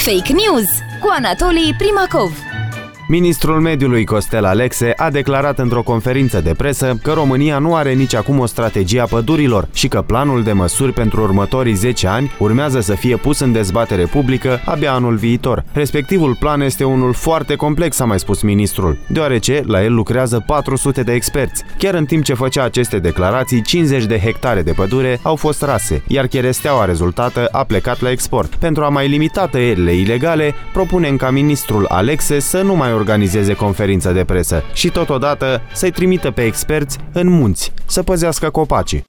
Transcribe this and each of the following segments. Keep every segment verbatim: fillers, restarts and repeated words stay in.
Fake News cu Anatolii Primacov. Ministrul Mediului Costel Alexe a declarat într-o conferință de presă că România nu are nici acum o strategie a pădurilor și că planul de măsuri pentru următorii zece ani urmează să fie pus în dezbatere publică abia anul viitor. Respectivul plan este unul foarte complex, a mai spus ministrul, deoarece la el lucrează patru sute de experți. Chiar în timp ce făcea aceste declarații, cincizeci de hectare de pădure au fost rase, iar cheresteaua rezultată a plecat la export. Pentru a mai limita tăierile ilegale, propunem ca ministrul Alexe să nu mai organizeze conferință de presă și totodată să-i trimită pe experți în munți să păzească copacii.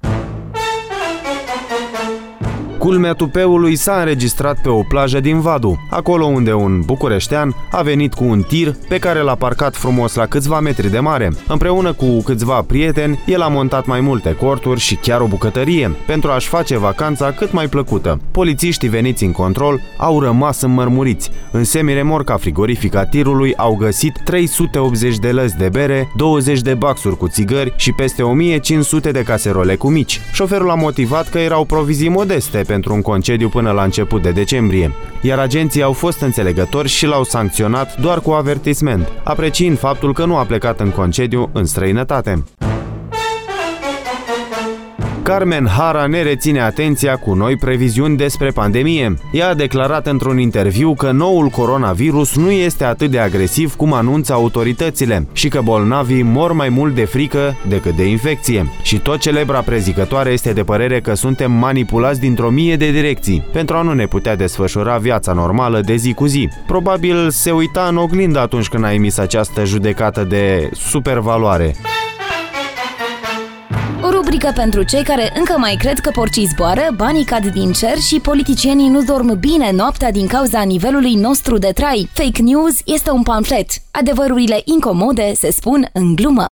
Culmea tupeului s-a înregistrat pe o plajă din Vadu, acolo unde un bucureștean a venit cu un tir pe care l-a parcat frumos la câțiva metri de mare. Împreună cu câțiva prieteni, el a montat mai multe corturi și chiar o bucătărie pentru a-și face vacanța cât mai plăcută. Polițiștii veniți în control au rămas înmărmuriți. În semi-remorca frigorifică a tirului au găsit trei sute optzeci de lăzi de bere, douăzeci de baxuri cu țigări și peste o mie cinci sute de caserole cu mici. Șoferul a motivat că erau provizii modeste pentru un concediu până la început de decembrie, iar agenții au fost înțelegători și l-au sancționat doar cu avertisment, apreciind faptul că nu a plecat în concediu în străinătate. Carmen Hara ne reține atenția cu noi previziuni despre pandemie. Ea a declarat într-un interviu că noul coronavirus nu este atât de agresiv cum anunță autoritățile și că bolnavii mor mai mult de frică decât de infecție. Și tot celebra prezicătoare este de părere că suntem manipulați dintr-o mie de direcții pentru a nu ne putea desfășura viața normală de zi cu zi. Probabil se uita în oglindă atunci când a emis această judecată de supervaloare. O rubrică pentru cei care încă mai cred că porcii zboară, banii cad din cer și politicienii nu dorm bine noaptea din cauza nivelului nostru de trai. Fake News este un pamflet. Adevărurile incomode se spun în glumă.